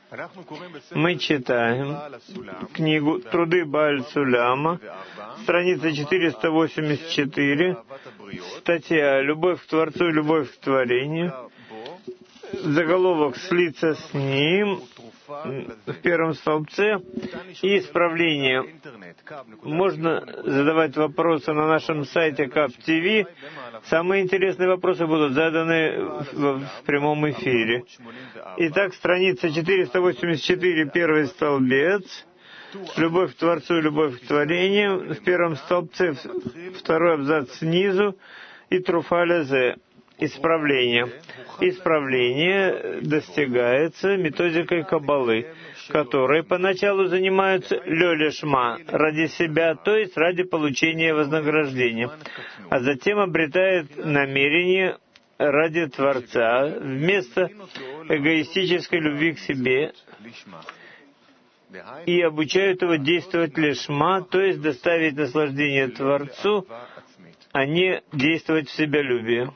Мы читаем книгу «Труды Бааль Суляма», страница 484, статья «Любовь к Творцу и любовь к творению», заголовок «Слиться с Ним» в первом столбце и исправление. Можно задавать вопросы на нашем сайте КАП ТВ. Самые интересные вопросы будут заданы в прямом эфире. Итак, страница 484, первый столбец. Любовь к Творцу и любовь к творению. В первом столбце второй абзац снизу и труфаля зе. Исправление. Исправление достигается методикой Каббалы, которые поначалу занимаются лёлешма, ради себя, то есть ради получения вознаграждения, а затем обретает намерение ради Творца вместо эгоистической любви к себе и обучают его действовать лешма, то есть доставить наслаждение Творцу, а не действовать в себялюбие.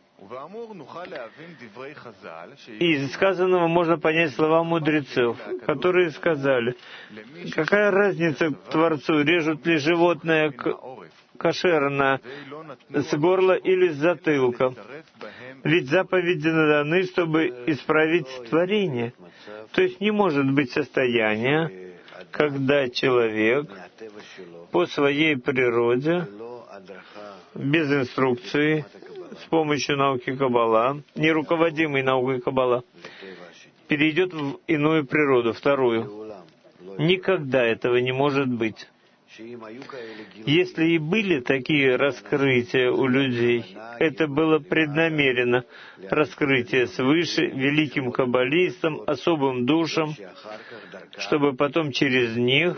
Из сказанного можно понять слова мудрецов, которые сказали: какая разница Творцу, режут ли животное кошерно с горла или с затылка? Ведь заповеди даны, чтобы исправить творение. То есть не может быть состояния, когда человек по своей природе, без инструкции, с помощью науки Каббала, не руководимой наукой Каббала, перейдет в иную природу, вторую. Никогда этого не может быть. Если и были такие раскрытия у людей, это было преднамеренно раскрытие свыше великим каббалистам, особым душам, чтобы потом через них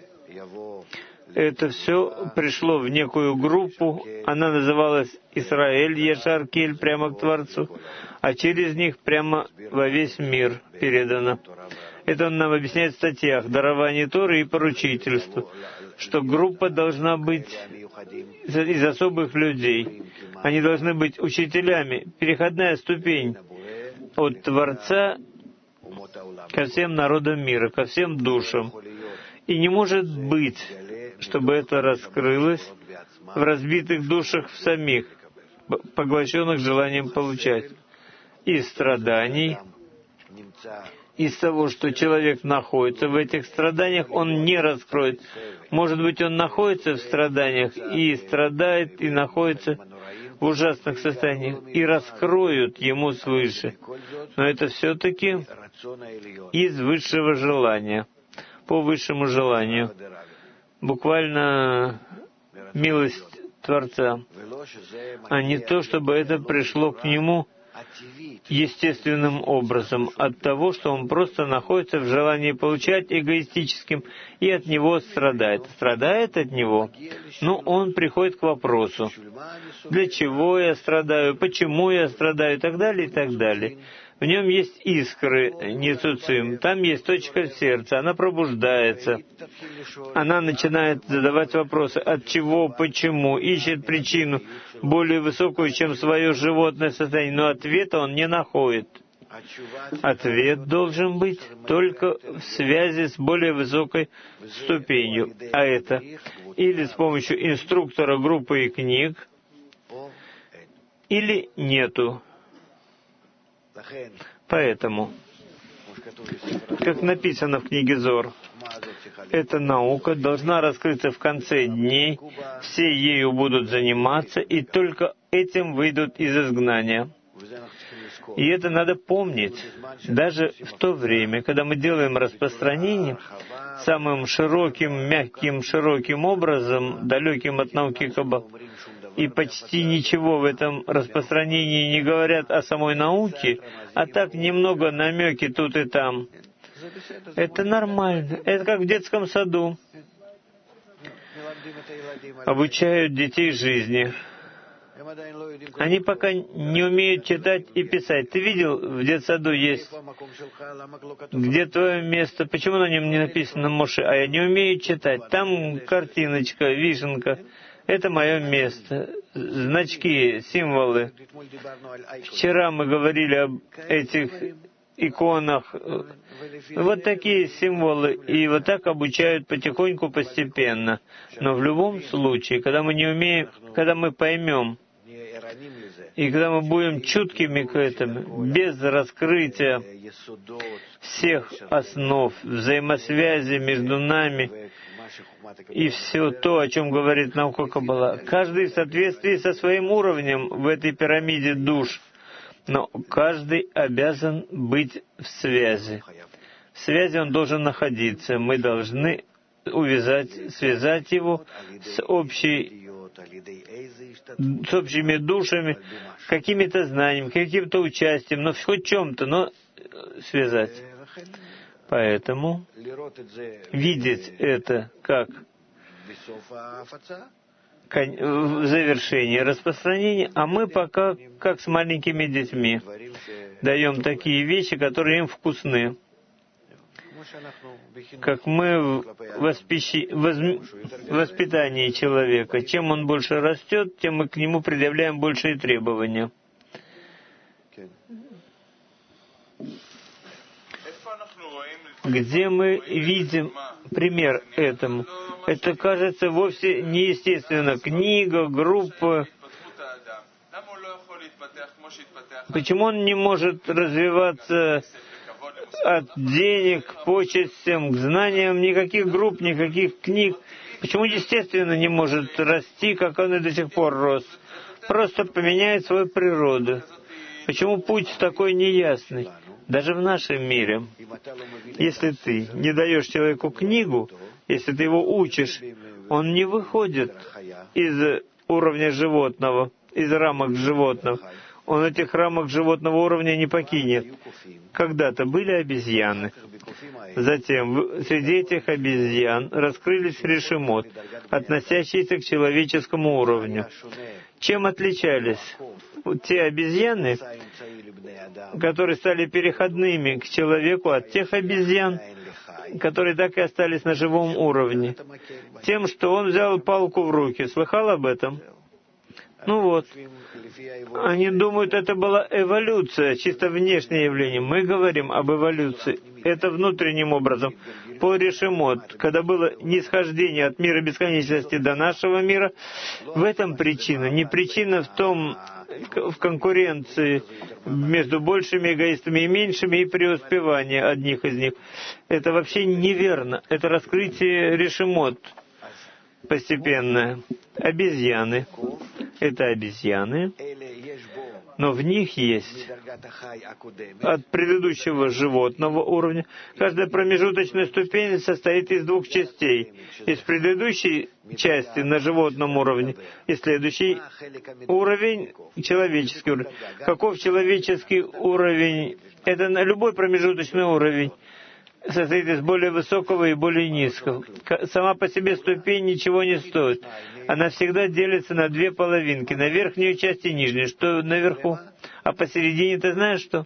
это все пришло в некую группу, она называлась Исраэль, Ешар Кель, прямо к Творцу, а через них прямо во весь мир передано. Это он нам объясняет в статьях «Дарование Торы и поручительство», что группа должна быть из особых людей. Они должны быть учителями, переходная ступень от Творца ко всем народам мира, ко всем душам. И не может быть, чтобы это раскрылось в разбитых душах в самих, поглощенных желанием получать. Из страданий, из того, что человек находится в этих страданиях, он не раскроет. Может быть, он находится в страданиях и страдает, и находится в ужасных состояниях, и раскроют ему свыше. Но это все-таки из высшего желания, по высшему желанию. Буквально милость Творца, а не то, чтобы это пришло к нему естественным образом, от того, что он просто находится в желании получать эгоистическим и от него страдает. Страдает от него, но он приходит к вопросу: для чего я страдаю, почему я страдаю, и так далее, и так далее. В нем есть искры, нецуцим, там есть точка сердца, она пробуждается. Она начинает задавать вопросы: от чего, почему, ищет причину более высокую, чем свое животное состояние, но ответа он не находит. Ответ должен быть только в связи с более высокой ступенью, а это или с помощью инструктора группы и книг, или нету. Поэтому, как написано в книге Зор, эта наука должна раскрыться в конце дней, все ею будут заниматься, и только этим выйдут из изгнания. И это надо помнить. Даже в то время, когда мы делаем распространение самым широким, мягким, широким образом, далеким от науки Каббалы, и почти ничего в этом распространении не говорят о самой науке, а так немного намеки тут и там. Это нормально. Это как в детском саду. Обучают детей жизни. Они пока не умеют читать и писать. Ты видел, в детсаду есть, где твое место, почему на нем не написано Моше, а я не умею читать. Там картиночка, вишенка. Это мое место. Значки, символы. Вчера мы говорили об этих иконах. Вот такие символы. И вот так обучают потихоньку, постепенно. Но в любом случае, когда мы не умеем, когда мы поймем, и когда мы будем чуткими к этому, без раскрытия всех основ, взаимосвязи между нами и все то, о чем говорит наука Каббала, каждый в соответствии со своим уровнем в этой пирамиде душ, но каждый обязан быть в связи. В связи он должен находиться. Мы должны связать его с общими душами, какими-то знаниями, каким-то участием, но хоть в чем-то, но связать. Поэтому видеть это как в завершении распространения, а мы пока, как с маленькими детьми, даем такие вещи, которые им вкусны. Как мы в воспитании человека. Чем он больше растет, тем мы к нему предъявляем большие требования. Где мы видим пример этому? Это кажется вовсе неестественно. Книга, группа. Почему он не может развиваться от денег к почестям, к знаниям, никаких групп, никаких книг? Почему естественно не может расти, как он и до сих пор рос? Просто поменяет свою природу. Почему путь такой неясный? Даже в нашем мире. Если ты не даешь человеку книгу, если ты его учишь, он не выходит из уровня животного, из рамок животных. Он этих рамок животного уровня не покинет. Когда-то были обезьяны. Затем среди этих обезьян раскрылись решимот, относящиеся к человеческому уровню. Чем отличались те обезьяны, которые стали переходными к человеку, от тех обезьян, которые так и остались на живом уровне? Тем, что он взял палку в руки. Слыхал об этом? Ну вот. Они думают, это была эволюция, чисто внешнее явление. Мы говорим об эволюции. Это внутренним образом. По решимот, когда было нисхождение от мира бесконечности до нашего мира, в этом причина. Не причина в конкуренции между большими эгоистами и меньшими и преуспевание одних из них. Это вообще неверно. Это раскрытие решимот постепенное. Обезьяны. Это обезьяны, но в них есть от предыдущего животного уровня. Каждая промежуточная ступень состоит из двух частей. Из предыдущей части на животном уровне и следующий уровень — человеческий уровень. Каков человеческий уровень? Это на любой промежуточный уровень состоит из более высокого и более низкого. Сама по себе ступень ничего не стоит. Она всегда делится на две половинки, на верхнюю часть и нижнюю. Что наверху? А посередине ты знаешь что?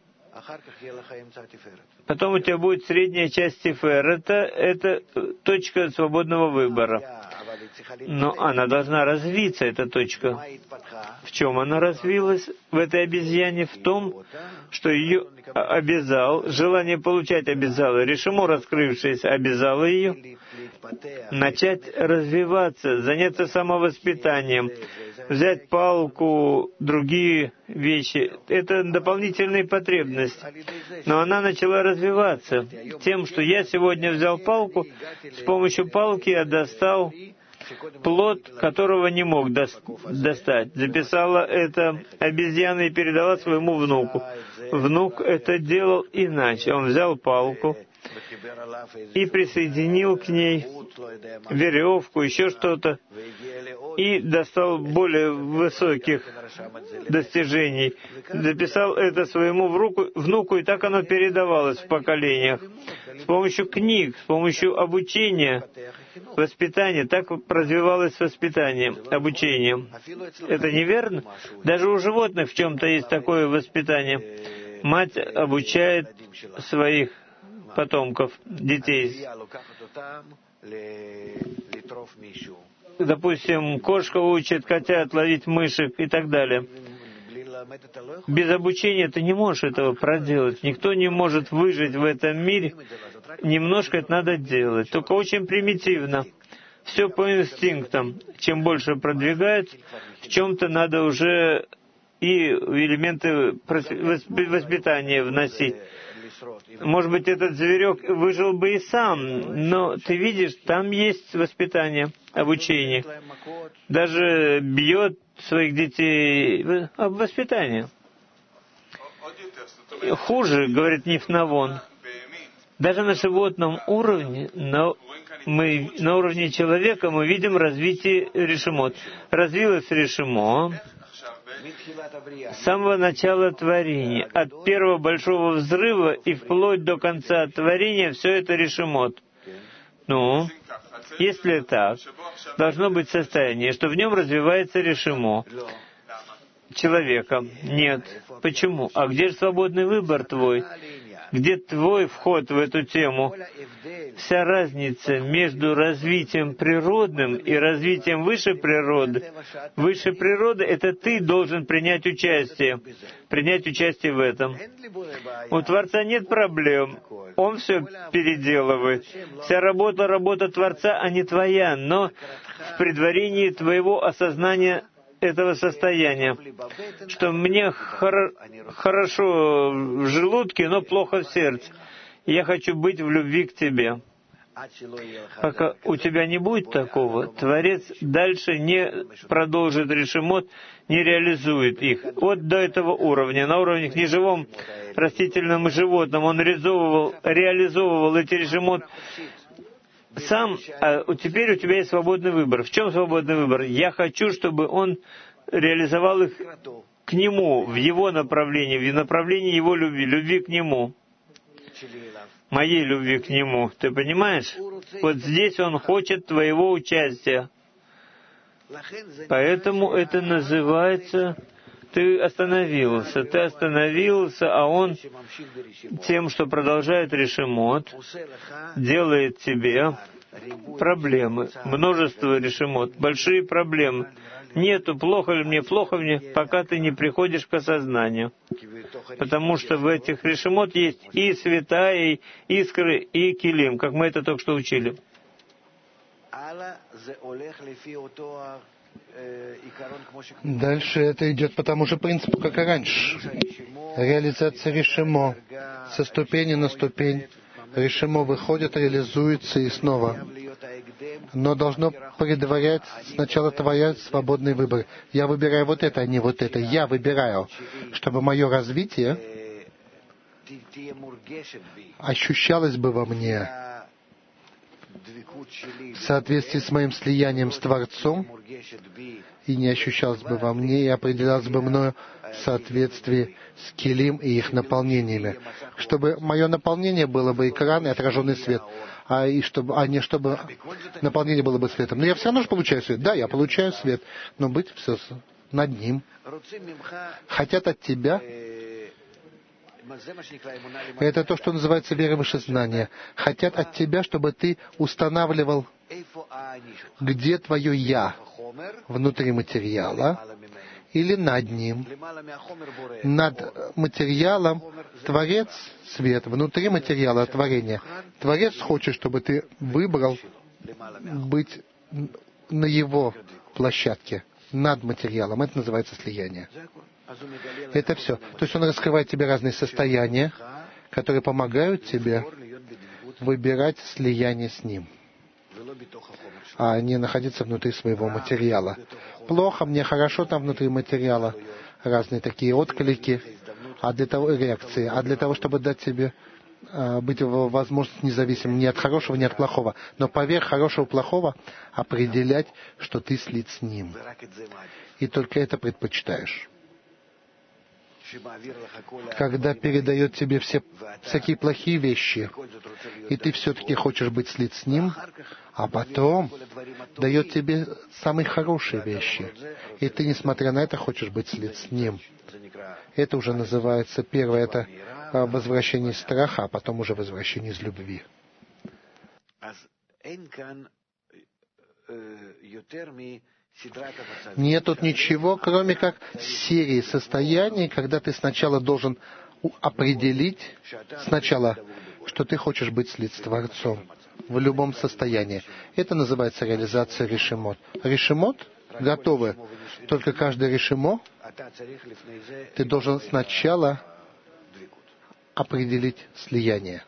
Потом у тебя будет средняя часть Тифер. Это точка свободного выбора. Но она должна развиться, эта точка. В чем она развилась в этой обезьяне? В том, что ее обязал, желание получать обязало, решимо раскрывшееся обязало ее начать развиваться, заняться самовоспитанием, взять палку, другие вещи. Это дополнительные потребности. Но она начала развиваться тем, что я сегодня взял палку, с помощью палки я достал плод, которого не мог достать. Записала это обезьяна и передала своему внуку. Внук это делал иначе. Он взял палку и присоединил к ней веревку, еще что-то, и достал более высоких достижений. Записал это своему внуку, и так оно передавалось в поколениях. С помощью книг, с помощью обучения, воспитания, так развивалось воспитание, обучение. Это неверно? Даже у животных в чем-то есть такое воспитание. Мать обучает своих потомков, детей. Допустим, кошка учит котят ловить мышек и так далее. Без обучения ты не можешь этого проделать. Никто не может выжить в этом мире. Немножко это надо делать, только очень примитивно. Все по инстинктам. Чем больше продвигается, в чем-то надо уже и элементы воспитания вносить. Может быть, этот зверек выжил бы и сам, но ты видишь, там есть воспитание, обучение. Даже бьет своих детей воспитание. Хуже, говорит Нифнавон. Даже на животном уровне, на уровне человека мы видим развитие решимот. Развилось решимо с самого начала творения. От первого большого взрыва и вплоть до конца творения все это решимот. Ну, если так, должно быть состояние, что в нем развивается решимо человека. Нет. Почему? А где же свободный выбор твой? Где твой вход в эту тему? Вся разница между развитием природным и развитием выше природы. Выше природы — это ты должен принять участие в этом. У Творца нет проблем. Он все переделывает. Вся работа Творца, а не твоя, но в предварении твоего осознания этого состояния, что мне хорошо в желудке, но плохо в сердце. Я хочу быть в любви к тебе. Пока у тебя не будет такого, Творец дальше не продолжит решимот, не реализует их. Вот до этого уровня, на уровне неживом, растительном и животном, он реализовывал эти решимот сам, а теперь у тебя есть свободный выбор. В чем свободный выбор? Я хочу, чтобы он реализовал их к нему, в его направлении, в направлении его любви к нему, моей любви к нему. Ты понимаешь? Вот здесь он хочет твоего участия. Поэтому это называется... Ты остановился, а он тем, что продолжает решимот, делает тебе проблемы, множество решимот, большие проблемы. Нету, плохо мне, пока ты не приходишь к осознанию. Потому что в этих решимот есть и света, и искры, и килим, как мы это только что учили. Дальше это идет по тому же принципу, как и раньше. Реализация решимо. Со ступени на ступень решимо выходит, реализуется и снова. Но должно предварять сначала твой свободный выбор. Я выбираю вот это, а не вот это. Я выбираю, чтобы мое развитие ощущалось бы во мне в соответствии с моим слиянием с Творцом, и не ощущалось бы во мне, и определялось бы мною в соответствии с килим и их наполнениями. Чтобы мое наполнение было бы экран и отраженный свет, а не чтобы наполнение было бы светом. Но я все равно же получаю свет. Да, я получаю свет, но быть все над ним. Хотят от тебя... Это то, что называется вера выше знания. Хотят от тебя, чтобы ты устанавливал, где твое «я» внутри материала или над ним. Над материалом Творец — свет, внутри материала — творение. Творец хочет, чтобы ты выбрал быть на его площадке, над материалом. Это называется слияние. Это все. То есть он раскрывает тебе разные состояния, которые помогают тебе выбирать слияние с ним, а не находиться внутри своего материала. Плохо мне, хорошо там внутри материала. Разные такие отклики, реакции. А для того, чтобы дать тебе быть в возможности независимым ни от хорошего, ни от плохого, но поверх хорошего и плохого определять, что ты слит с ним. И только это предпочитаешь. Когда передает тебе всякие плохие вещи, и ты все-таки хочешь быть слит с ним, а потом дает тебе самые хорошие вещи, и ты, несмотря на это, хочешь быть слит с ним. Это уже называется, первое, это возвращение из страха, а потом уже возвращение из любви. Нет тут ничего, кроме как серии состояний, когда ты сначала должен определить, сначала, что ты хочешь быть слит с Творцом в любом состоянии. Это называется реализация решимот. Решимот готовы. Только каждый решимо ты должен сначала определить слияние.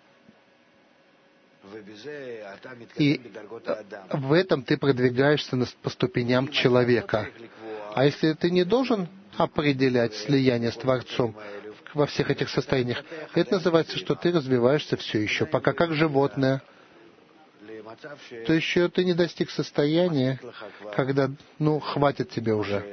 И в этом ты продвигаешься по ступеням человека. А если ты не должен определять слияние с Творцом во всех этих состояниях, это называется, что ты развиваешься все еще, пока как животное. То еще ты не достиг состояния, когда, хватит тебе уже.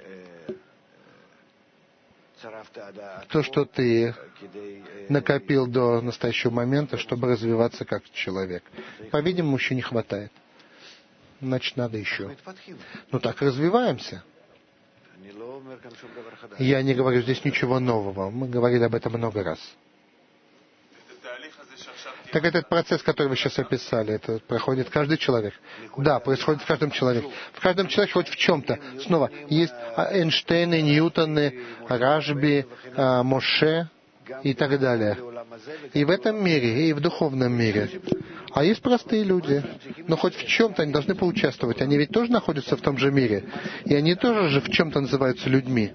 То, что ты накопил до настоящего момента, чтобы развиваться как человек. По-видимому, еще не хватает. Значит, надо еще. Так развиваемся. Я не говорю здесь ничего нового. Мы говорили об этом много раз. Так этот процесс, который вы сейчас описали, это проходит каждый человек. Да, происходит в каждом человеке. В каждом человеке хоть в чем-то. Снова, есть Эйнштейны, Ньютоны, Рашби, Моше и так далее. И в этом мире, и в духовном мире. А есть простые люди. Но хоть в чем-то они должны поучаствовать. Они ведь тоже находятся в том же мире. И они тоже же в чем-то называются людьми.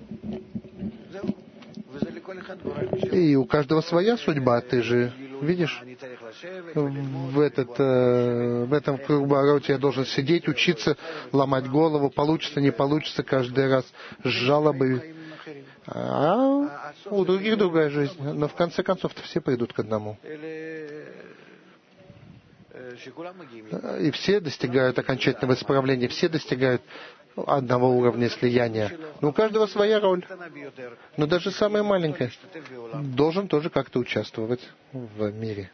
И у каждого своя судьба, ты же видишь? В этом круговороте я должен сидеть, учиться, ломать голову, получится, не получится, каждый раз с жалобой. А у других другая жизнь. Но в конце концов-то все придут к одному. И все достигают окончательного исправления, все достигают одного уровня слияния. Но у каждого своя роль. Но даже самая маленькая должен тоже как-то участвовать в мире.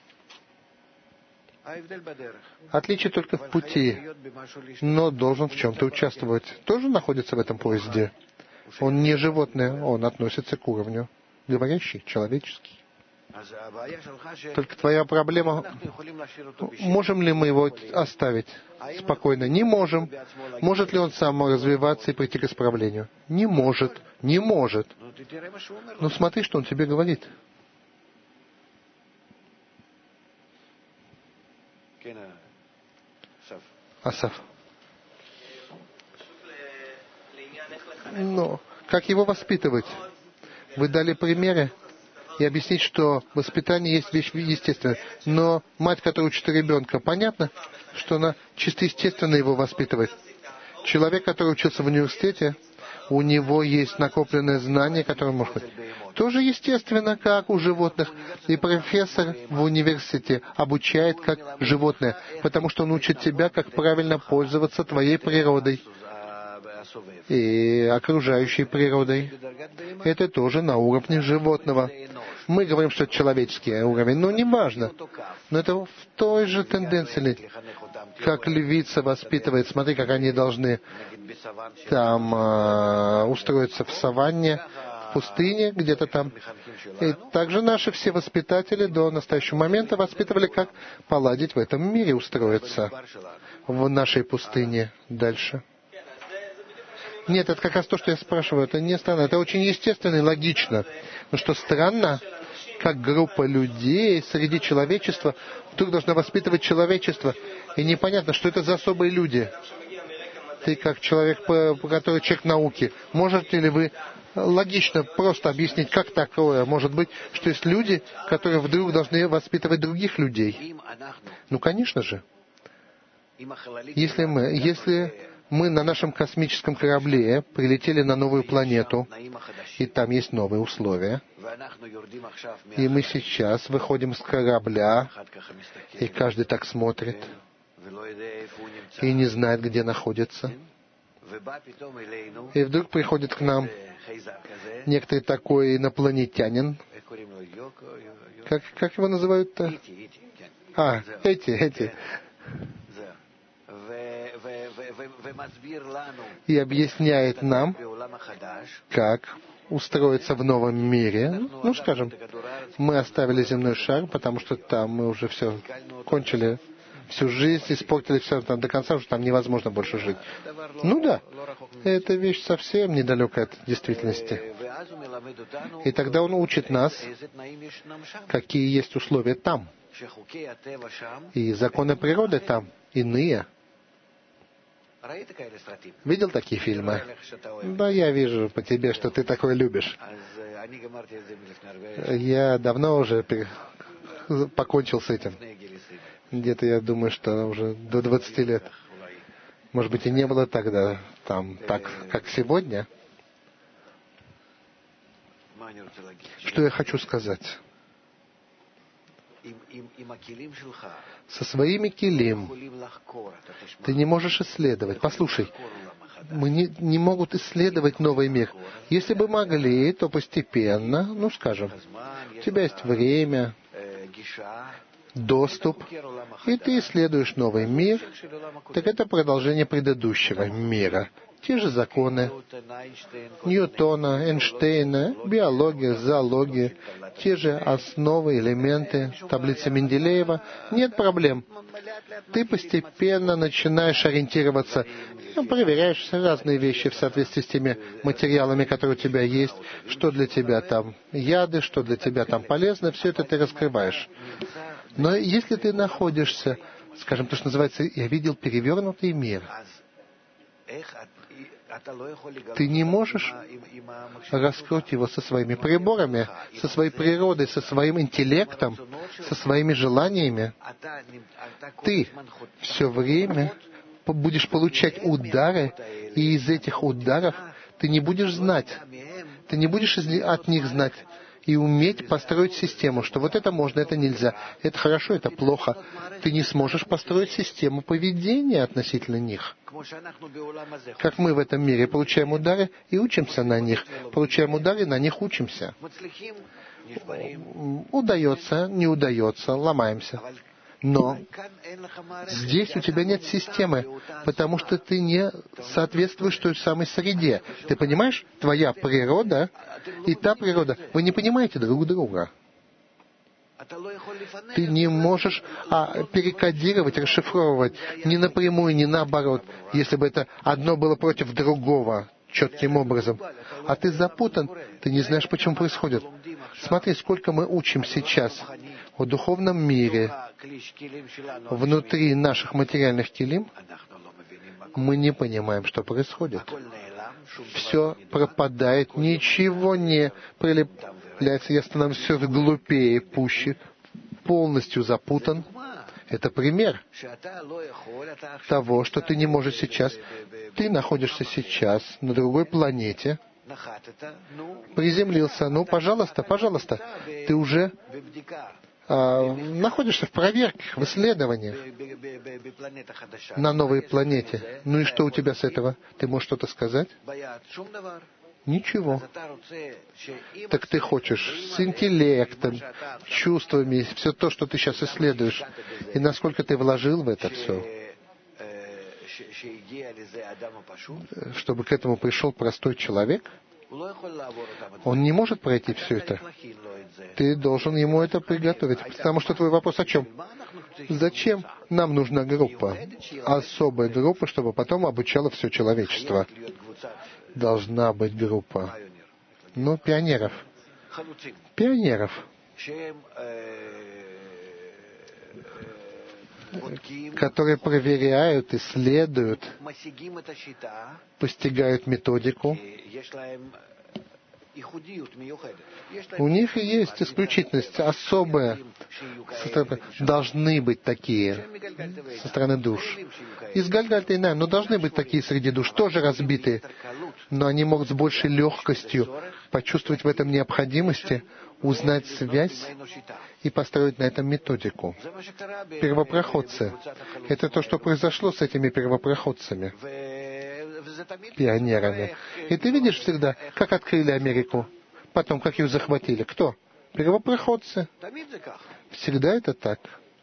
Отличие только в пути, но должен в чем-то участвовать. Тоже находится в этом поезде. Он не животное, он относится к уровню говорящий, человеческий. Только твоя проблема, можем ли мы его оставить спокойно? Не можем. Может ли он сам развиваться и прийти к исправлению? Не может. Не может. Но смотри, что он тебе говорит. Асаф. Но как его воспитывать? Вы дали примеры и объяснить, что воспитание есть вещь естественная. Но мать, которая учит ребенка, понятно, что она чисто естественно его воспитывает. Человек, который учился в университете, у него есть накопленное знание, которое может быть. Тоже естественно, как у животных. И профессор в университете обучает как животное, потому что он учит тебя, как правильно пользоваться твоей природой и окружающей природой. Это тоже на уровне животного. Мы говорим, что это человеческий уровень, но не важно. Но это в той же тенденции, как львица воспитывает. Смотри, как они должны там устроиться в саванне, в пустыне, где-то там. И также наши все воспитатели до настоящего момента воспитывали, как поладить в этом мире, устроиться в нашей пустыне дальше. Нет, это как раз то, что я спрашиваю. Это не странно. Это очень естественно и логично. Но что странно, как группа людей среди человечества вдруг должна воспитывать человечество. И непонятно, что это за особые люди. Ты как человек, который человек науки, можете ли вы логично просто объяснить, как такое может быть, что есть люди, которые вдруг должны воспитывать других людей? Ну, конечно же. Если мы на нашем космическом корабле прилетели на новую планету, и там есть новые условия, и мы сейчас выходим с корабля, и каждый так смотрит, и не знает, где находится. И вдруг приходит к нам некоторый такой инопланетянин. Как его называют-то? Эти. И объясняет нам, как устроиться в новом мире. Ну, скажем, мы оставили земной шар, потому что там мы уже все кончили всю жизнь испортили все там до конца, уже там невозможно больше жить. Ну да, эта вещь совсем недалека от действительности. И тогда он учит нас, какие есть условия там. И законы природы там иные. Видел такие фильмы? Да, я вижу по тебе, что ты такое любишь. Я давно уже покончил с этим. Где-то, я думаю, что уже до 20 лет. Может быть, и не было тогда там так, как сегодня. Что я хочу сказать? Со своими килим ты не можешь исследовать. Послушай, мы не могут исследовать новый мир. Если бы могли, то постепенно, ну, скажем, у тебя есть время, доступ, и ты исследуешь новый мир, так это продолжение предыдущего мира. Те же законы Ньютона, Эйнштейна, биология, зоология, те же основы, элементы, таблица Менделеева. Нет проблем. Ты постепенно начинаешь ориентироваться, проверяешь разные вещи в соответствии с теми материалами, которые у тебя есть, что для тебя там яды, что для тебя там полезно, все это ты раскрываешь. Но если ты находишься, скажем, то, что называется, я видел перевернутый мир, ты не можешь раскрыть его со своими приборами, со своей природой, со своим интеллектом, со своими желаниями. Ты все время будешь получать удары, и из этих ударов ты не будешь знать, ты не будешь от них знать и уметь построить систему, что вот это можно, это нельзя, это хорошо, это плохо. Ты не сможешь построить систему поведения относительно них. Как мы в этом мире получаем удары и учимся на них, получаем удары и на них учимся. Удается, не удается, ломаемся. Но здесь у тебя нет системы, потому что ты не соответствуешь той самой среде. Ты понимаешь? Твоя природа и та природа. Вы не понимаете друг друга. Ты не можешь перекодировать, расшифровывать ни напрямую, ни наоборот, если бы это одно было против другого четким образом. А ты запутан, ты не знаешь, почему происходит. Смотри, сколько мы учим сейчас о духовном мире, внутри наших материальных килим, мы не понимаем, что происходит. Все пропадает, ничего не прилепляется, я становлюсь все глупее, пуще, полностью запутан. Это пример того, что ты не можешь сейчас. Ты находишься сейчас на другой планете, приземлился. Ну, пожалуйста, пожалуйста. Ты уже находишься в проверках, в исследованиях на новой планете. Ну и что у тебя с этого? Ты можешь что-то сказать? Ничего. Так ты хочешь с интеллектом, чувствами, все то, что ты сейчас исследуешь, и насколько ты вложил в это все, чтобы к этому пришел простой человек? Он не может пройти все это. Ты должен ему это приготовить. Потому что твой вопрос о чем? Зачем нам нужна группа? Особая группа, чтобы потом обучала все человечество. Должна быть группа. Ну, пионеров. Пионеров. Которые проверяют, исследуют, постигают методику. У них есть исключительность особая. Должны быть такие со стороны душ. Из Гальгальта и Найм, но должны быть такие среди душ, тоже разбитые. Но они могут с большей легкостью почувствовать в этом необходимости, узнать связь и построить на этом методику. Первопроходцы. Это то, что произошло с этими первопроходцами, пионерами. И ты видишь всегда, как открыли Америку, потом как ее захватили. Кто? Первопроходцы. Всегда это так.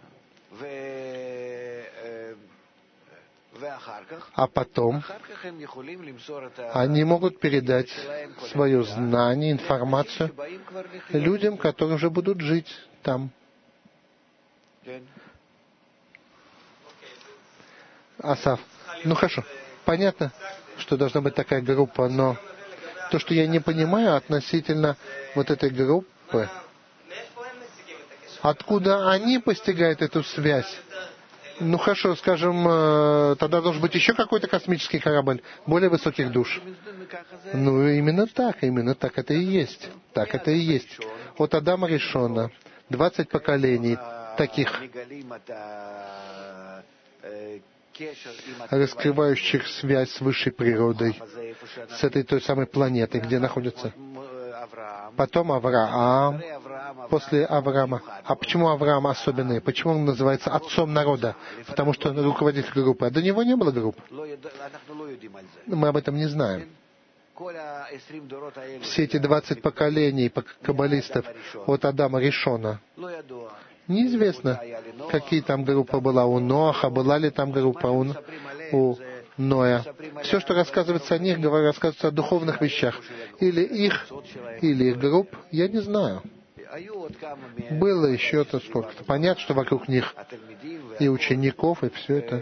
А потом они могут передать свое знание, информацию людям, которые уже будут жить там. Асав. Ну хорошо, понятно, что должна быть такая группа, но то, что я не понимаю относительно вот этой группы, откуда они постигают эту связь? Ну хорошо, скажем, тогда должен быть еще какой-то космический корабль более высоких душ. Ну именно так это и есть. Так это и есть. От Адама Ришона 20 поколений таких, раскрывающих связь с высшей природой, с этой той самой планетой, где находится. Потом Авраам, после Авраама. А почему Авраам особенный? Почему он называется отцом народа? Потому что он руководитель группы. А до него не было групп. Мы об этом не знаем. Все эти 20 поколений каббалистов от Адама Ришона. Неизвестно, какие там группы была у Ноаха, была ли там группа у Ноя. Все, что рассказывается о них, рассказывается о духовных вещах. Или их групп, я не знаю. Было еще-то сколько-то. Понятно, что вокруг них и учеников, и все это.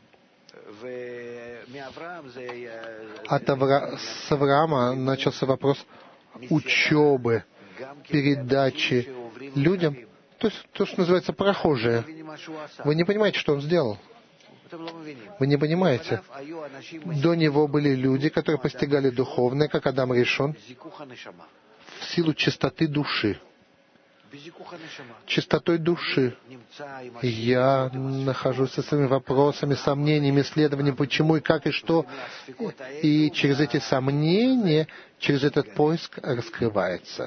С Авраама начался вопрос учебы, передачи людям. То есть то, что называется прохожие. Вы не понимаете, что он сделал? Вы не понимаете. До него были люди, которые постигали духовное, как Адам Ришон, в силу чистоты души. Чистотой души. Я нахожусь со своими вопросами, сомнениями, исследованиями, почему и как и что. И через эти сомнения, через этот поиск раскрывается.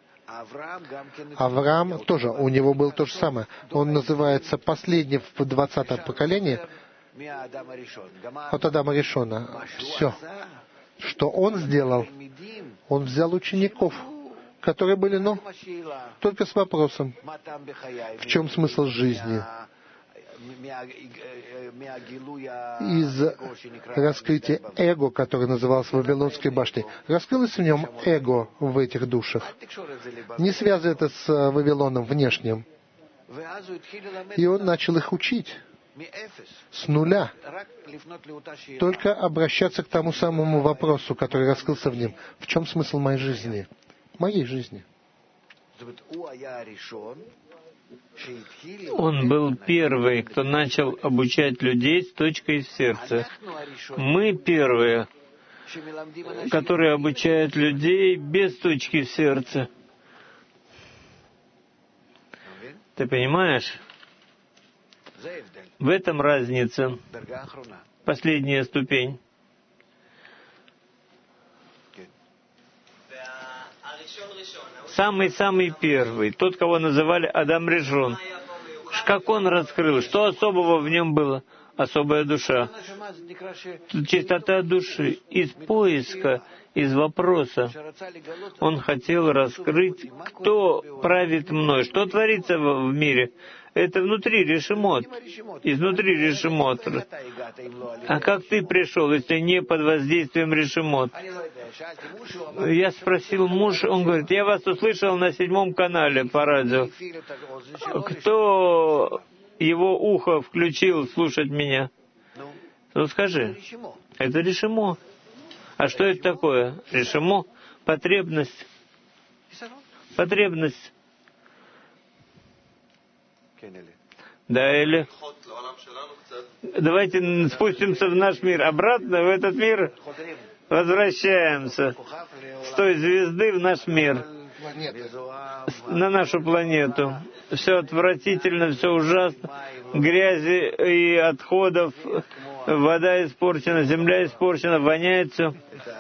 Авраам тоже, у него было то же самое. Он называется последним в 20-м поколении от Адама Ришона. Все, что он сделал, он взял учеников, которые были, только с вопросом, в чем смысл жизни? Из раскрытия эго, которое называлось Вавилонской башней. Раскрылось в нем эго в этих душах. Не связывая это с Вавилоном внешним. И он начал их учить с нуля. Только обращаться к тому самому вопросу, который раскрылся в нем. В чем смысл моей жизни? Моей жизни. Он был первый, кто начал обучать людей с точкой в сердце. Мы первые, которые обучают людей без точки в сердце. Ты понимаешь? В этом разница. Последняя ступень. Самый-самый первый, тот, кого называли Адам Ришон. Как он раскрыл? Что особого в нем было? Особая душа. Чистота души. Из поиска, из вопроса. Он хотел раскрыть, кто правит мной, что творится в мире. Это внутри решимот, изнутри решимот. А как ты пришел, если не под воздействием решимот? Я спросил муж, он говорит, я вас услышал на 7 канале по радио. Кто его ухо включил слушать меня? Ну скажи, это решимо. А что это такое? Решимо? Потребность. Потребность. Да, или? Давайте спустимся в наш мир. Обратно в этот мир возвращаемся. С той звезды в наш мир. На нашу планету. Все отвратительно, все ужасно. Грязи и отходов. Вода испорчена, земля испорчена, воняет все.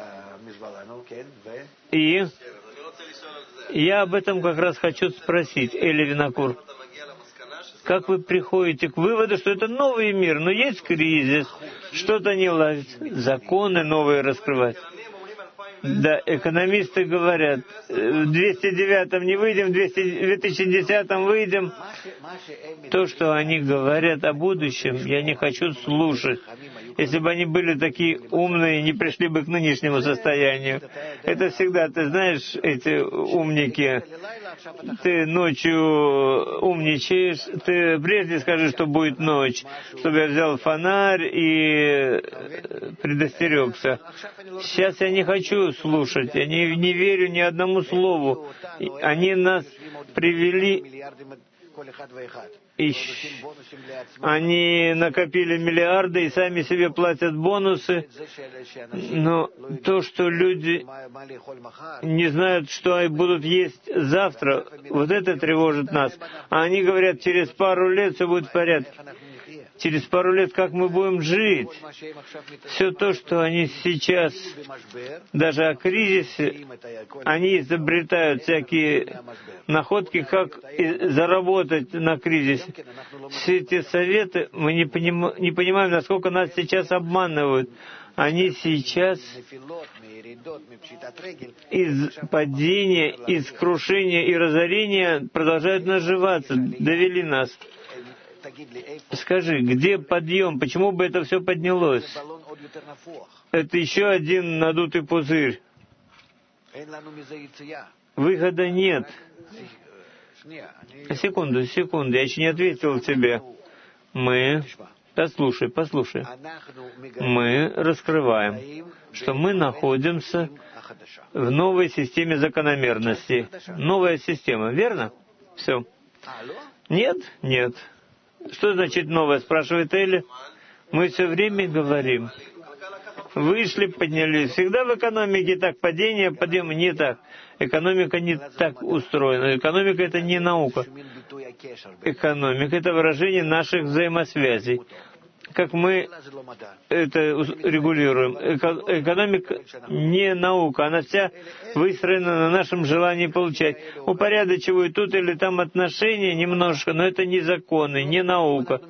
И я об этом как раз хочу спросить, Эли Винокур. Как вы приходите к выводу, что это новый мир, но есть кризис, что-то не ладится, законы новые раскрывать. Да, экономисты говорят, в 209-м не выйдем, в 2010-м выйдем. То, что они говорят о будущем, я не хочу слушать. Если бы они были такие умные, не пришли бы к нынешнему состоянию. Это всегда, ты знаешь, эти умники, ты ночью умничаешь, ты прежде скажи, что будет ночь, чтобы я взял фонарь и предостерегся. Сейчас я не хочу слушать, я не верю ни одному слову. Они нас привели, они накопили миллиарды и сами себе платят бонусы, но то, что люди не знают, что будут есть завтра, вот это тревожит нас. А они говорят, через пару лет все будет в порядке. Через пару лет как мы будем жить? Все то, что они сейчас, даже о кризисе, они изобретают всякие находки, как заработать на кризисе. Все эти советы, мы не понимаем, насколько нас сейчас обманывают. Они сейчас из падения, из крушения и разорения продолжают наживаться, довели нас. Скажи, где подъем? Почему бы это все поднялось? Это еще один надутый пузырь. Выхода нет. Секунду, я еще не ответил тебе. Послушай. Мы раскрываем, что мы находимся в новой системе закономерностей. Новая система, верно? Все. Нет. Что значит новое, спрашивает Эли. Мы все время говорим. Вышли, поднялись. Всегда в экономике так, падение, подъем, не так. Экономика не так устроена. Экономика — это не наука. Экономика — это выражение наших взаимосвязей. Как мы это регулируем. Экономика не наука, она вся выстроена на нашем желании получать. Упорядочивают тут или там отношения немножко, но это не законы, не наука.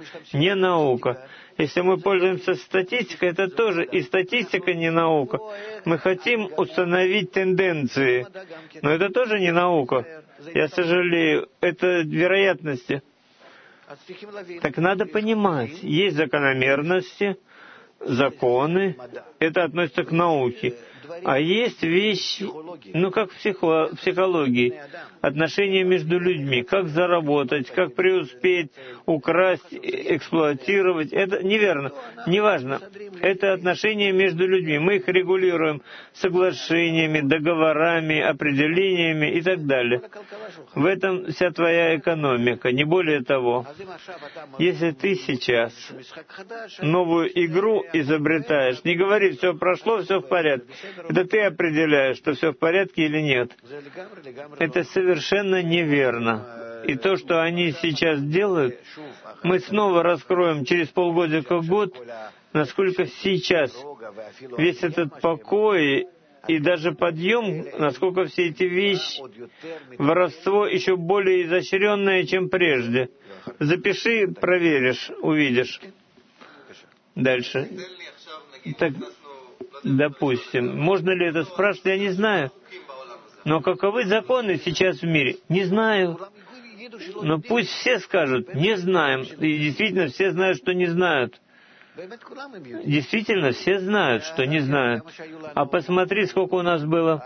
Если мы пользуемся статистикой, это тоже и статистика не наука. Мы хотим установить тенденции, но это тоже не наука. Я сожалею, это вероятности. Так надо понимать, есть закономерности, законы, это относится к науке. А есть вещи, как в психологии, отношения между людьми, как заработать, как преуспеть, украсть, эксплуатировать. Это неверно, неважно. Это отношения между людьми. Мы их регулируем соглашениями, договорами, определениями и так далее. В этом вся твоя экономика, не более того. Если ты сейчас новую игру изобретаешь, не говори, все прошло, все в порядке. Это ты определяешь, что все в порядке или нет. Это совершенно неверно. И то, что они сейчас делают, мы снова раскроем через полгодика-год, насколько сейчас весь этот покой и даже подъем, насколько все эти вещи, воровство еще более изощренное, чем прежде. Запиши, проверишь, увидишь. Дальше. Так, допустим, можно ли это спрашивать, я не знаю. Но каковы законы сейчас в мире? Не знаю. Но пусть все скажут, не знаем. И действительно все знают, что не знают. Действительно все знают, что не знают. А посмотри, сколько у нас было.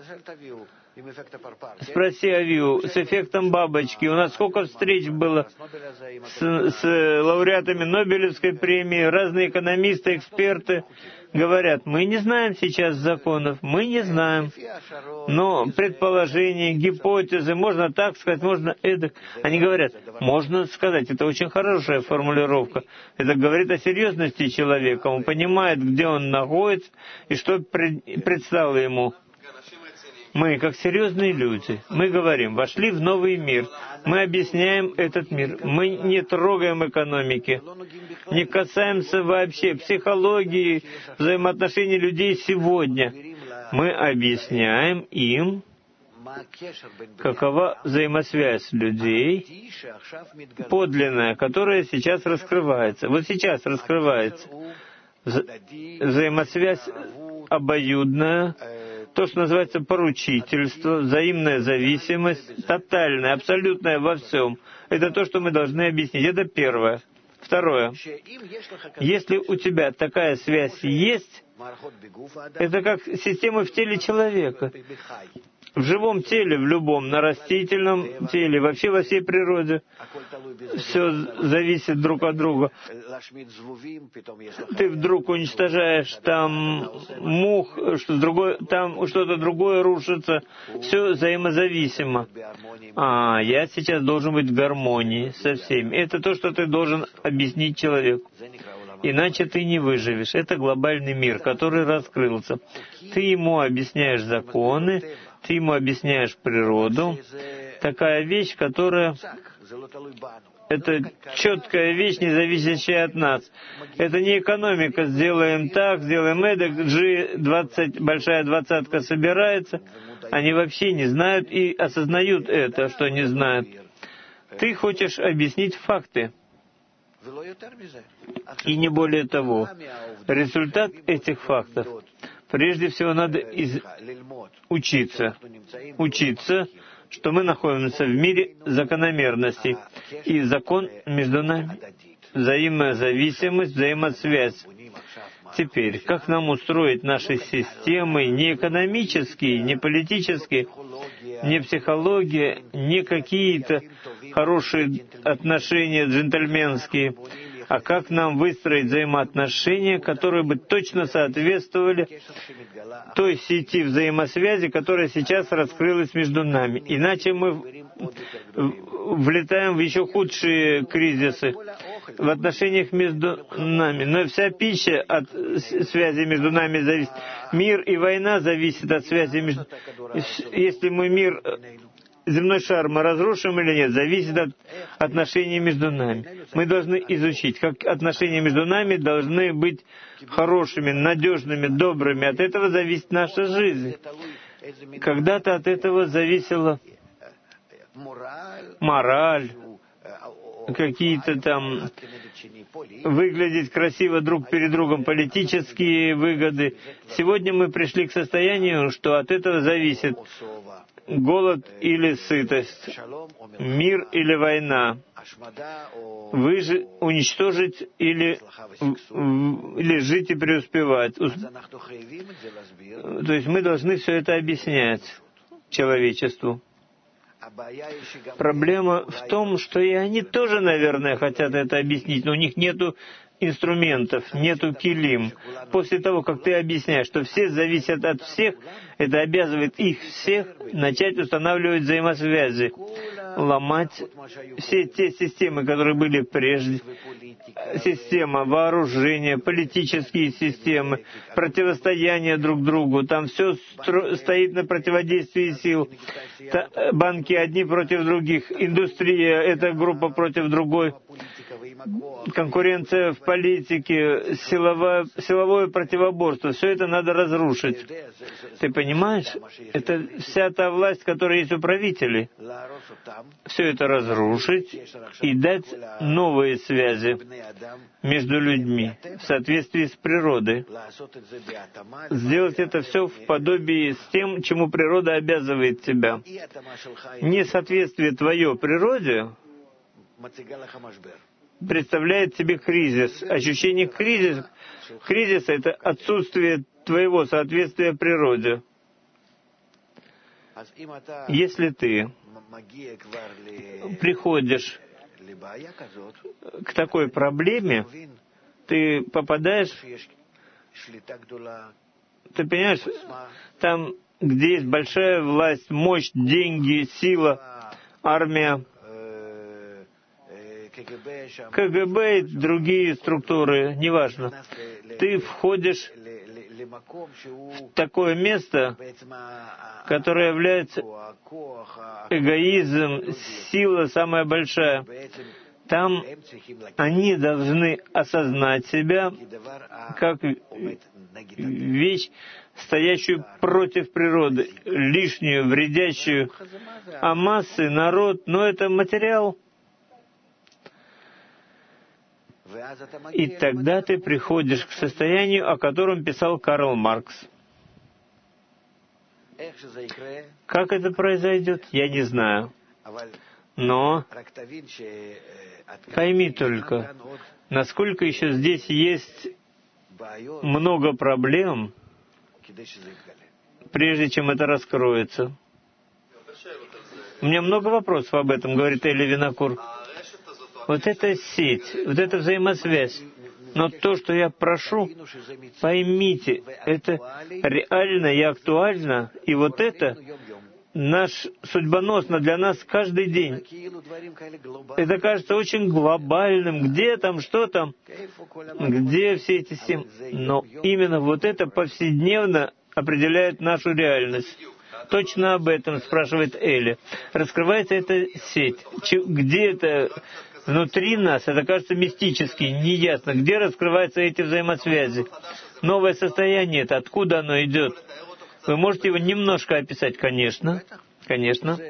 Спроси Авию, с эффектом бабочки. У нас сколько встреч было с лауреатами Нобелевской премии, разные экономисты, эксперты говорят, мы не знаем сейчас законов, мы не знаем. Но предположения, гипотезы, можно так сказать, можно эдак. Они говорят, можно сказать, это очень хорошая формулировка. Это говорит о серьезности человека. Он понимает, где он находится и что предстало ему. Мы, как серьезные люди, мы говорим, вошли в новый мир, мы объясняем этот мир, мы не трогаем экономики, не касаемся вообще психологии, взаимоотношений людей сегодня. Мы объясняем им, какова взаимосвязь людей, подлинная, которая сейчас раскрывается. Вот сейчас раскрывается взаимосвязь обоюдная, то, что называется поручительство, взаимная зависимость, тотальная, абсолютная во всем. Это то, что мы должны объяснить. Это первое. Второе. Если у тебя такая связь есть, это как система в теле человека. в живом теле, в любом, на растительном теле, вообще во всей природе. Все зависит друг от друга. Ты вдруг уничтожаешь там мух, там что-то другое рушится. Все взаимозависимо. Я сейчас должен быть в гармонии со всеми. Это то, что ты должен объяснить человеку. Иначе ты не выживешь. Это глобальный мир, который раскрылся. Ты ему объясняешь законы, ты ему объясняешь природу. Такая вещь, которая... Это четкая вещь, не зависящая от нас. Это не экономика. Сделаем так, сделаем эдак. G20, большая двадцатка собирается. Они вообще не знают и осознают это, что не знают. Ты хочешь объяснить факты. И не более того. Результат этих фактов. Прежде всего надо учиться, что мы находимся в мире закономерностей. И закон между нами — взаимозависимость, взаимосвязь. Теперь, как нам устроить наши системы не экономические, не политические, не психология, не какие-то хорошие отношения джентльменские, а как нам выстроить взаимоотношения, которые бы точно соответствовали той сети взаимосвязи, которая сейчас раскрылась между нами. Иначе мы влетаем в еще худшие кризисы в отношениях между нами. Но вся пища от связи между нами зависит. Мир и война зависят от связи между... Если мы мир... Земной шар мы разрушим или нет, зависит от отношений между нами. Мы должны изучить, как отношения между нами должны быть хорошими, надежными, добрыми. От этого зависит наша жизнь. Когда-то от этого зависела мораль, какие-то там выглядеть красиво друг перед другом, политические выгоды. Сегодня мы пришли к состоянию, что от этого зависит голод или сытость, мир или война, уничтожить или жить и преуспевать. То есть мы должны все это объяснять человечеству. Проблема в том, что и они тоже, наверное, хотят это объяснить, но у них нету инструментов, нету килим. После того, как ты объясняешь, что все зависят от всех, это обязывает их всех начать устанавливать взаимосвязи, ломать все те системы, которые были прежде. Система вооружения, политические системы, противостояние друг другу. Там все стоит на противодействии сил. Банки одни против других, индустрия — это группа против другой. Конкуренция в политике, силовое противоборство. Все это надо разрушить. Ты понимаешь? Это вся та власть, которая есть у правителей. Все это разрушить и дать новые связи между людьми в соответствии с природой. Сделать это все в подобии с тем, чему природа обязывает тебя. Несоответствие твое природе представляет себе кризис. Ощущение кризиса — это отсутствие твоего соответствия природе. Если ты приходишь к такой проблеме, ты попадаешь, ты понимаешь, там, где есть большая власть, мощь, деньги, сила, армия, КГБ и другие структуры, неважно. Ты входишь в такое место, которое является эгоизм, сила самая большая. Там они должны осознать себя как вещь, стоящую против природы, лишнюю, вредящую. А массы, народ, это материал. И тогда ты приходишь к состоянию, о котором писал Карл Маркс. Как это произойдет, я не знаю. Но пойми только, насколько еще здесь есть много проблем, прежде чем это раскроется. У меня много вопросов об этом, говорит Эли Винокур. Вот эта сеть, вот эта взаимосвязь. Но то, что я прошу, поймите, это реально и актуально, и вот это судьбоносно для нас каждый день. Это кажется очень глобальным, где там, что там, где все эти семь. Но именно вот это повседневно определяет нашу реальность. Точно об этом спрашивает Эли. Раскрывается эта сеть. Где это внутри нас? Это кажется мистически, неясно. Где раскрываются эти взаимосвязи? Новое состояние это, откуда оно идет? Вы можете его немножко описать, конечно. Конечно.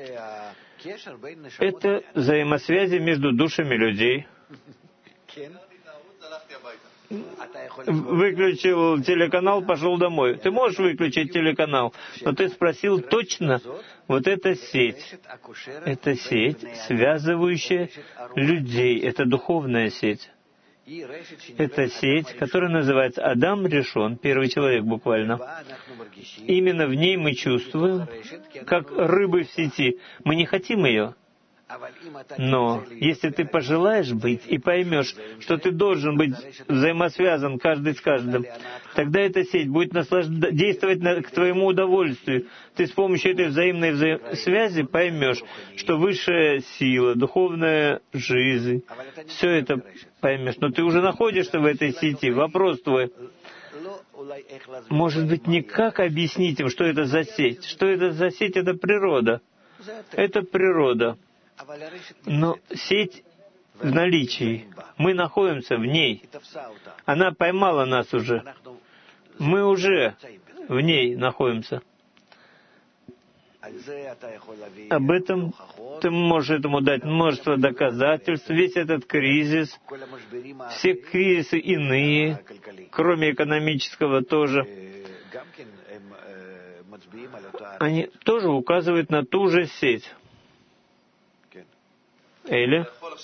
Это взаимосвязи между душами людей. Выключил телеканал, пошел домой. Ты можешь выключить телеканал, но ты спросил точно, вот эта сеть. Это сеть, связывающая людей. Это духовная сеть. Это сеть, которая называется Адам Ришон, первый человек буквально. Именно в ней мы чувствуем, как рыбы в сети. Мы не хотим ее. Но если ты пожелаешь быть и поймешь, что ты должен быть взаимосвязан каждый с каждым, тогда эта сеть будет действовать к твоему удовольствию. Ты с помощью этой взаимной связи поймешь, что высшая сила, духовная жизнь, все это поймешь. Но ты уже находишься в этой сети. Вопрос твой. Может быть, никак объяснить им, что это за сеть? Что это за сеть? Это природа. Это природа. Но сеть в наличии. Мы находимся в ней. Она поймала нас уже. Мы уже в ней находимся. Об этом ты можешь этому дать множество доказательств. Весь этот кризис, все кризисы иные, кроме экономического тоже, они тоже указывают на ту же сеть. Эли,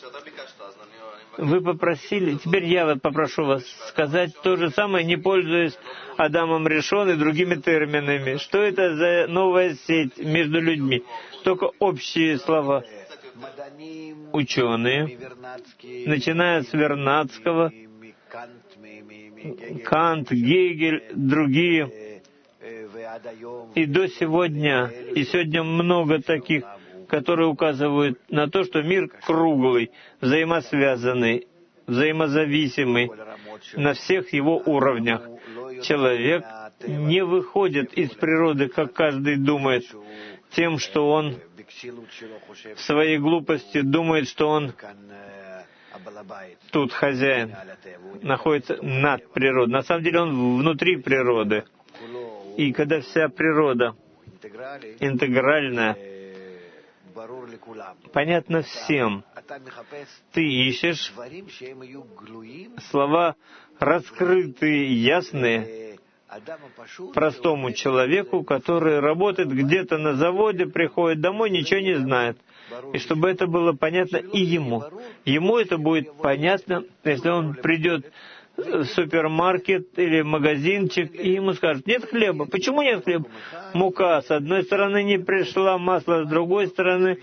вы попросили, теперь я попрошу вас сказать то же самое, не пользуясь Адамом Ришон и другими терминами. Что это за новая сеть между людьми? Только общие слова. Ученые, начиная с Вернадского, Кант, Гегель, другие, и до сегодня, и сегодня много таких, которые указывают на то, что мир круглый, взаимосвязанный, взаимозависимый на всех его уровнях. Человек не выходит из природы, как каждый думает, тем, что он в своей глупости думает, что он тут хозяин, находится над природой. На самом деле он внутри природы. И когда вся природа интегральная, понятно всем. Ты ищешь слова раскрытые, ясные, простому человеку, который работает где-то на заводе, приходит домой, ничего не знает. И чтобы это было понятно и ему. Ему это будет понятно, если он придет в супермаркет или магазинчик, и ему скажут: нет хлеба. Почему нет хлеба? Мука с одной стороны не пришла, масло с другой стороны,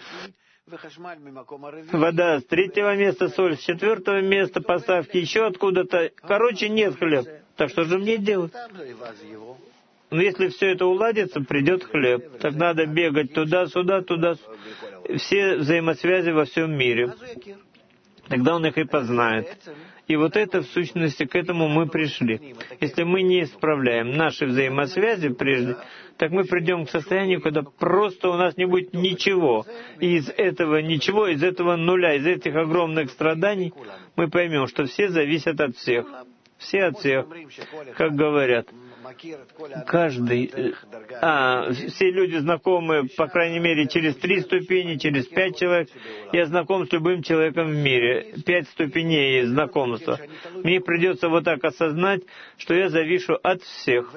вода с третьего места, соль с четвертого места, поставки еще откуда-то. Короче, нет хлеба. Так что же мне делать? Но если все это уладится, придет хлеб. Так надо бегать туда-сюда, туда. Все взаимосвязи во всем мире. Тогда он их и познает. И вот это, в сущности, к этому мы пришли. Если мы не исправляем наши взаимосвязи прежде, так мы придем к состоянию, когда просто у нас не будет ничего. И из этого ничего, из этого нуля, из этих огромных страданий, мы поймем, что все зависят от всех. Все от всех, как говорят. Каждый, все люди знакомы, по крайней мере, через 3 ступени, через 5 человек. Я знаком с любым человеком в мире. 5 ступеней знакомства. Мне придется вот так осознать, что я завишу от всех.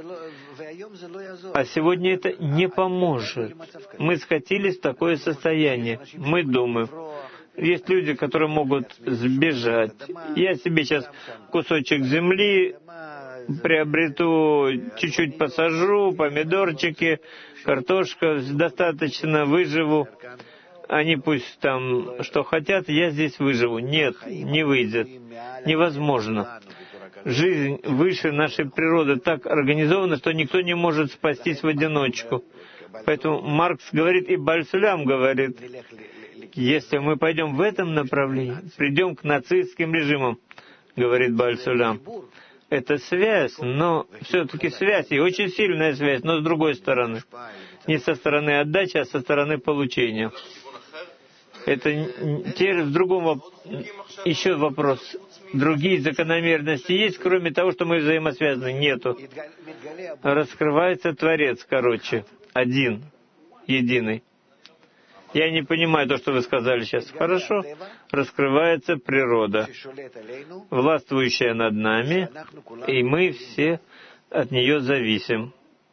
А сегодня это не поможет. Мы скатились в такое состояние. Мы думаем. Есть люди, которые могут сбежать. Я себе сейчас кусочек земли приобрету, чуть-чуть посажу, помидорчики, картошка, достаточно, выживу. Они пусть там что хотят, я здесь выживу. Нет, не выйдет. Невозможно. Жизнь выше нашей природы так организована, что никто не может спастись в одиночку. Поэтому Маркс говорит, и Баль-Сулям говорит, если мы пойдем в этом направлении, придем к нацистским режимам, говорит Баль-Сулям. Это связь, но все-таки связь, и очень сильная связь, но с другой стороны. Не со стороны отдачи, а со стороны получения. Это теперь в другом еще вопрос. Другие закономерности есть, кроме того, что мы взаимосвязаны? Нету. Раскрывается Творец, один, единый. Я не понимаю то, что вы сказали сейчас. Хорошо. Раскрывается природа, властвующая над нами, и мы все от нее зависим.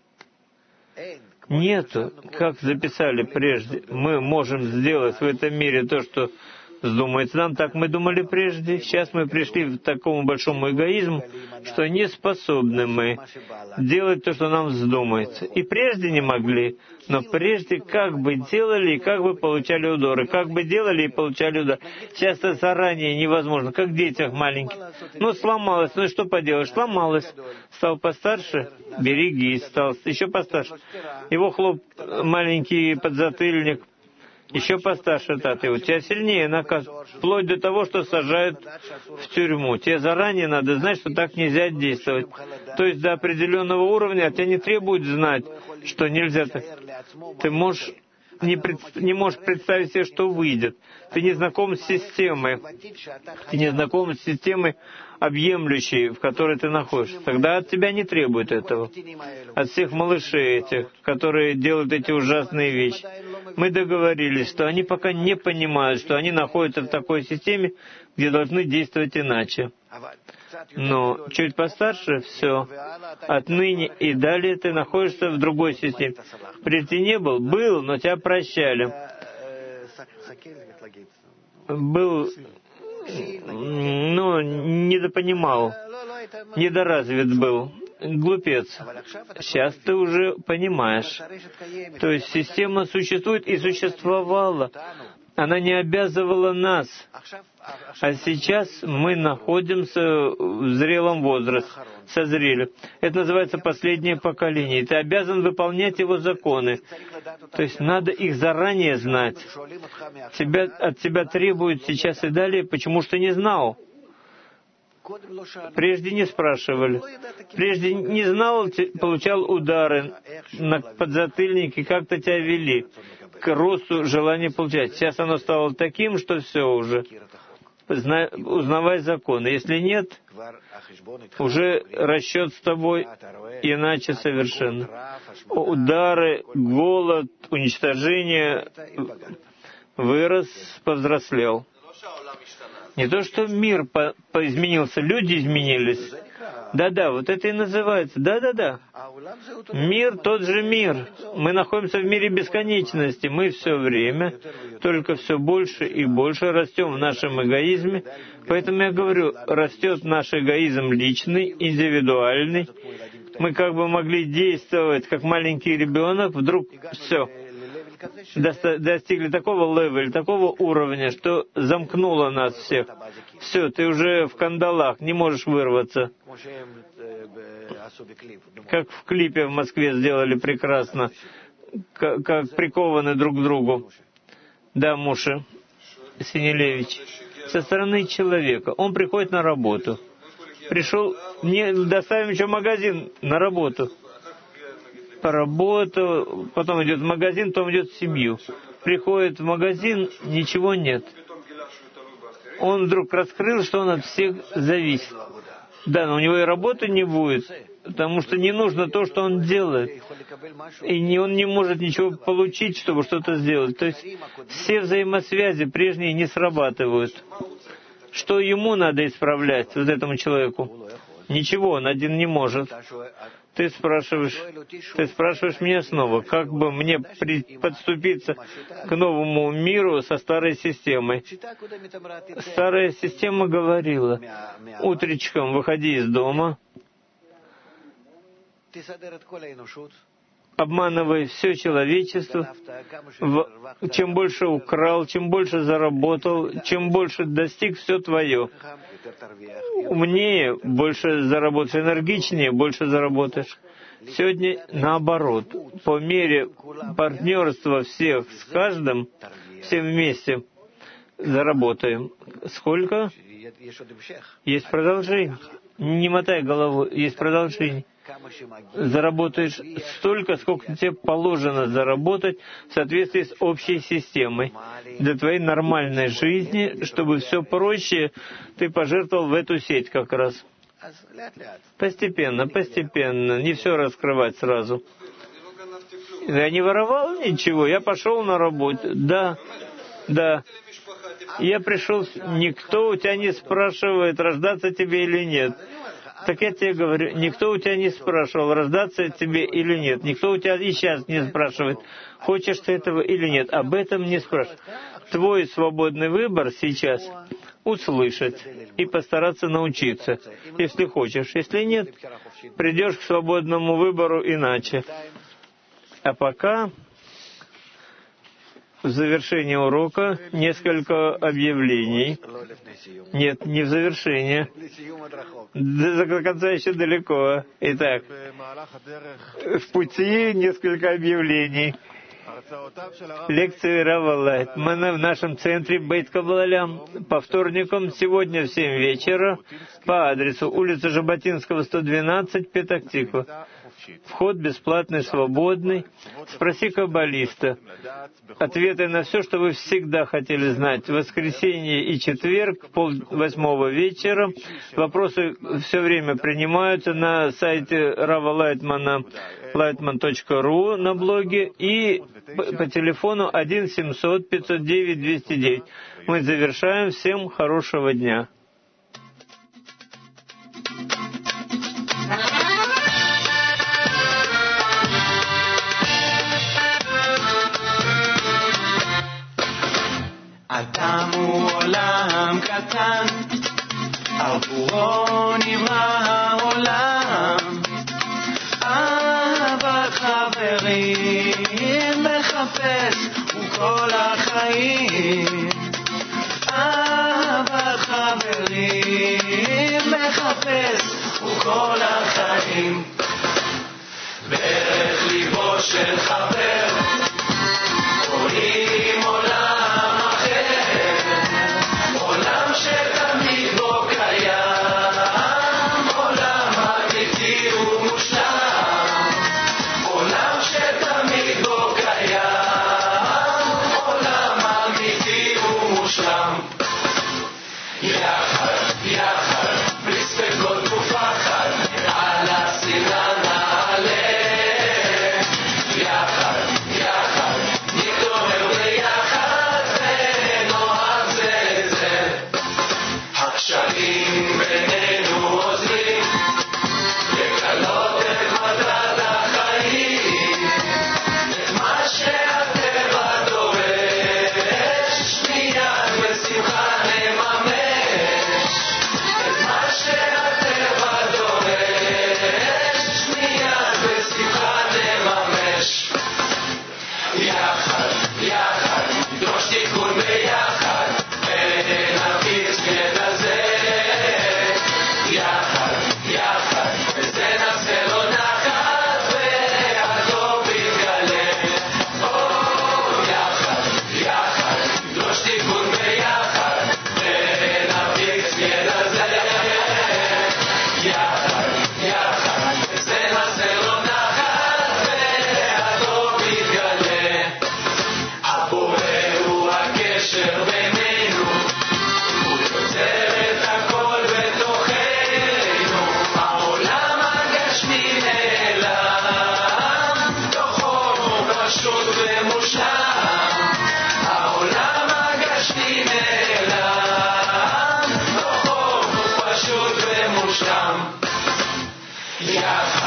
Нету, как записали прежде, мы можем сделать в этом мире то, что вздумается нам, так мы думали прежде. Сейчас мы пришли к такому большому эгоизму, что не способны мы делать то, что нам вздумается. И прежде не могли, но прежде как бы делали и как бы получали удары. Как бы делали и получали удар. Часто заранее невозможно, как в детях маленьких. Ну, сломалось, ну и что поделаешь? Сломалось. Стал постарше, берегись, стал еще постарше. Его маленький подзатыльник, еще постарше таты, у тебя сильнее наказывают, вплоть до того, что сажают в тюрьму. Тебе заранее надо знать, что так нельзя действовать. То есть до определенного уровня тебя не требуют знать, что нельзя так. Ты не можешь представить себе, что выйдет. Ты не знаком с системой. Ты не знаком с системой объемлющей, в которой ты находишься. Тогда от тебя не требуют этого. От всех малышей этих, которые делают эти ужасные вещи. Мы договорились, что они пока не понимают, что они находятся в такой системе, где должны действовать иначе. Но чуть постарше, все. Отныне и далее ты находишься в другой системе. Прежде не был, но тебя прощали. Был, недопонимал, недоразвит был, глупец. Сейчас ты уже понимаешь. То есть система существует и существовала. Она не обязывала нас. А сейчас мы находимся в зрелом возрасте, созрели. Это называется последнее поколение. И ты обязан выполнять его законы. То есть надо их заранее знать. От тебя требуют сейчас и далее, почему что не знал. Прежде не спрашивали. Прежде не знал, получал удары на подзатыльники, как-то тебя вели к росту желания получать. Сейчас оно стало таким, что все уже. Узнавай законы. Если нет, уже расчет с тобой иначе совершенно. Удары, голод, уничтожение, вырос, повзрослел. Не то, что мир изменился, люди изменились. Да-да, вот это и называется. Да-да-да. Мир тот же мир. Мы находимся в мире бесконечности. Мы все время, только все больше и больше растем в нашем эгоизме. Поэтому я говорю, растет наш эгоизм личный, индивидуальный. Мы как бы могли действовать, как маленький ребенок, вдруг все. Достигли такого левеля, такого уровня, что замкнуло нас всех. Все, ты уже в кандалах, не можешь вырваться. Как в клипе в Москве сделали прекрасно, как прикованы друг к другу. Да, Муша Синелевич. Со стороны человека. Он приходит на работу. Пришел, не доставим еще магазин на работу. Работу, потом идет в магазин, потом идет в семью. Приходит в магазин, ничего нет. Он вдруг раскрыл, что он от всех зависит. Да, но у него и работы не будет, потому что не нужно то, что он делает. И он не может ничего получить, чтобы что-то сделать. То есть все взаимосвязи прежние не срабатывают. Что ему надо исправлять, вот этому человеку? Ничего, он один не может. Ты спрашиваешь меня снова, как бы мне подступиться к новому миру со старой системой. Старая система говорила, утречком выходи из дома, обманывай все человечество. Чем больше украл, чем больше заработал, чем больше достиг, все твое. Умнее, больше заработаешь, энергичнее, больше заработаешь. Сегодня наоборот. По мере партнерства всех с каждым, все вместе заработаем. Сколько? Есть продолжение. Не мотай голову, есть продолжение. Заработаешь столько, сколько тебе положено заработать в соответствии с общей системой. Для твоей нормальной жизни, чтобы все прочее ты пожертвовал в эту сеть как раз. Постепенно, постепенно, не все раскрывать сразу. Я не воровал ничего, я пошел на работу. Да. Я пришел, никто у тебя не спрашивает, рождаться тебе или нет. Так я тебе говорю, никто у тебя не спрашивал, рождаться тебе или нет. Никто у тебя и сейчас не спрашивает, хочешь ты этого или нет. Об этом не спрашивают. Твой свободный выбор сейчас услышать и постараться научиться, если хочешь. Если нет, придешь к свободному выбору иначе. А пока, в завершении урока, несколько объявлений. Нет, не в завершении. До конца еще далеко. Итак, в пути несколько объявлений. Лекции Рава Лайтмана в нашем центре Бейт Каббалалям по вторникам сегодня в 7 вечера по адресу улица Жаботинского, 112, Петах-Тиква. Вход бесплатный, свободный. Спроси каббалиста. Ответы на все, что вы всегда хотели знать. В воскресенье и четверг, 7:30 вечера. Вопросы все время принимаются на сайте Рава Лайтмана, lightman.ru на блоге и по телефону 1-700-509-209. Мы завершаем. Всем хорошего дня. אדם הוא עולם קטן, עבורו נברא העולם. אהבת חברים מחפש וכל החיים. אהבת חברים מחפש וכל החיים. בערך ליבו של חבר רואים עולם. Yeah.